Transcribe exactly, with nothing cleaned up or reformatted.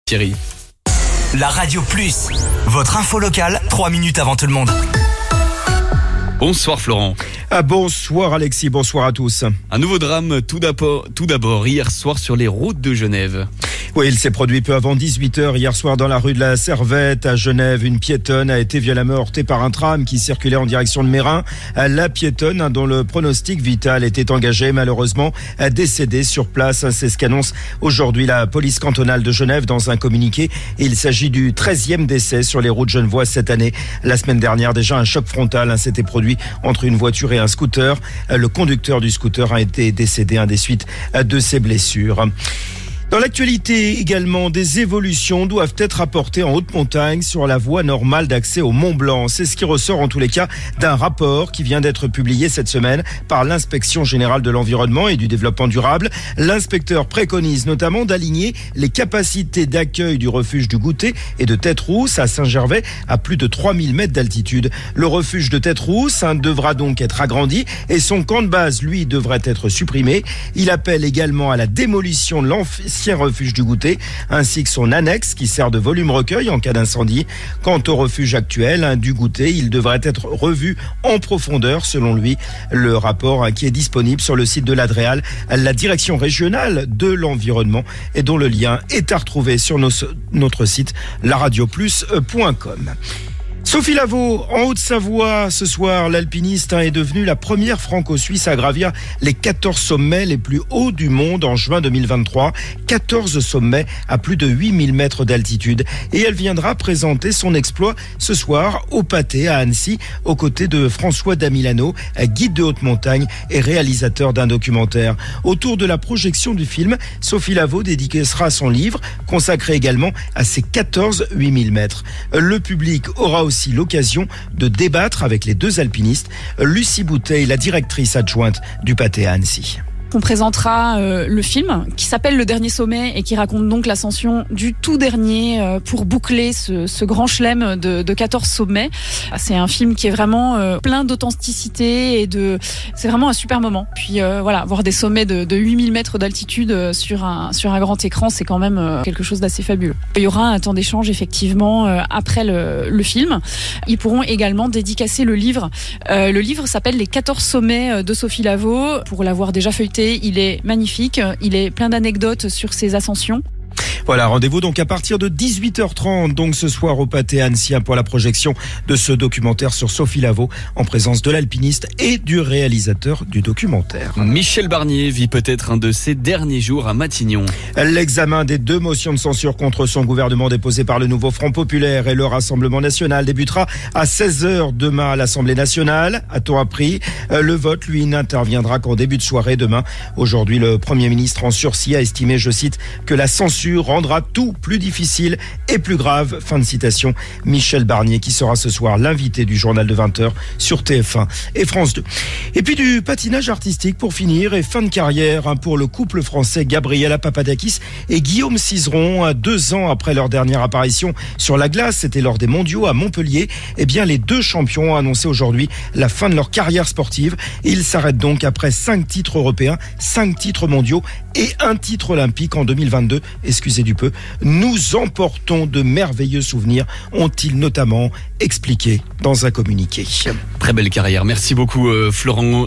Thierry. La Radio Plus, votre info locale, trois minutes avant tout le monde. Bonsoir Florent. Ah, bonsoir Alexis, bonsoir à tous. Un nouveau drame tout d'abord, tout d'abord hier soir sur les routes de Genève. Oui, il s'est produit peu avant dix-huit heures hier soir dans la rue de la Servette à Genève. Une piétonne a été violemment heurtée par un tram qui circulait en direction de Meyrin. La piétonne, dont le pronostic vital était engagé, malheureusement a décédé sur place. C'est ce qu'annonce aujourd'hui la police cantonale de Genève dans un communiqué. Il s'agit du treizième décès sur les routes genevoises cette année. La semaine dernière, déjà un choc frontal s'était produit entre une voiture et un scooter. Le conducteur du scooter a été décédé des suites de ses blessures. Dans l'actualité également, des évolutions doivent être apportées en haute montagne sur la voie normale d'accès au Mont Blanc. C'est ce qui ressort en tous les cas d'un rapport qui vient d'être publié cette semaine par l'Inspection générale de l'environnement et du développement durable. L'inspecteur préconise notamment d'aligner les capacités d'accueil du refuge du Goûter et de Tête-Rousse à Saint-Gervais à plus de trois mille mètres d'altitude. Le refuge de Tête-Rousse hein, devra donc être agrandi et son camp de base, lui, devrait être supprimé. Il appelle également à la démolition de l'ancien refuge du Goûter, ainsi que son annexe qui sert de volume recueil en cas d'incendie. Quant au refuge actuel hein, du Goûter, il devrait être revu en profondeur, selon lui. Le rapport hein, qui est disponible sur le site de l'Adréal, la direction régionale de l'environnement, et dont le lien est à retrouver sur nos, notre site la radio plus point com. Sophie Lavaux, en Haute-Savoie, ce soir, l'alpiniste hein, est devenue la première franco-suisse à gravir les quatorze sommets les plus hauts du monde en juin deux mille vingt-trois. quatorze sommets à plus de huit mille mètres d'altitude. Et elle viendra présenter son exploit ce soir au Pâté à Annecy, aux côtés de François Damilano, guide de haute montagne et réalisateur d'un documentaire. Autour de la projection du film, Sophie Lavaux dédicacera son livre, consacré également à ces quatorze huit mille mètres. Le public aura aussi l'occasion de débattre avec les deux alpinistes, Lucie Bouteille, la directrice adjointe du Pâté à Annecy. On présentera euh, le film qui s'appelle Le Dernier Sommet et qui raconte donc l'ascension du tout dernier euh, pour boucler ce, ce grand chelem de, de quatorze sommets. C'est un film qui est vraiment euh, plein d'authenticité et de, c'est vraiment un super moment. Puis euh, voilà, voir des sommets de, de huit mille mètres d'altitude sur un, sur un grand écran, c'est quand même euh, quelque chose d'assez fabuleux. Il y aura un temps d'échange effectivement euh, après le, le film. Ils pourront également dédicacer le livre. Euh, le livre s'appelle Les quatorze sommets de Sophie Lavaux. Pour l'avoir déjà feuilleté, il est magnifique, il est plein d'anecdotes sur ses ascensions. Voilà, rendez-vous donc à partir de dix-huit heures trente, donc ce soir au Pâté Annecy pour la projection de ce documentaire sur Sophie Lavaux en présence de l'alpiniste et du réalisateur du documentaire. Michel Barnier vit peut-être un de ses derniers jours à Matignon. L'examen des deux motions de censure contre son gouvernement déposées par le nouveau Front Populaire et le Rassemblement National débutera à seize heures demain à l'Assemblée Nationale, a-t-on appris. Le vote, lui, n'interviendra qu'en début de soirée demain. Aujourd'hui, le Premier ministre en sursis a estimé, je cite, que la censure rendra tout plus difficile et plus grave. Fin de citation. Michel Barnier qui sera ce soir l'invité du journal de vingt heures sur T F un et France deux. Et puis du patinage artistique pour finir et fin de carrière pour le couple français Gabriela Papadakis et Guillaume Cizeron. Deux ans après leur dernière apparition sur la glace, c'était lors des mondiaux à Montpellier. Eh bien, les deux champions ont annoncé aujourd'hui la fin de leur carrière sportive. Ils s'arrêtent donc après cinq titres européens, cinq titres mondiaux et un titre olympique en deux mille vingt-deux. Excusez du peu. Nous emportons de merveilleux souvenirs, ont-ils notamment expliqué dans un communiqué. Très belle carrière. Merci beaucoup, euh, Florent.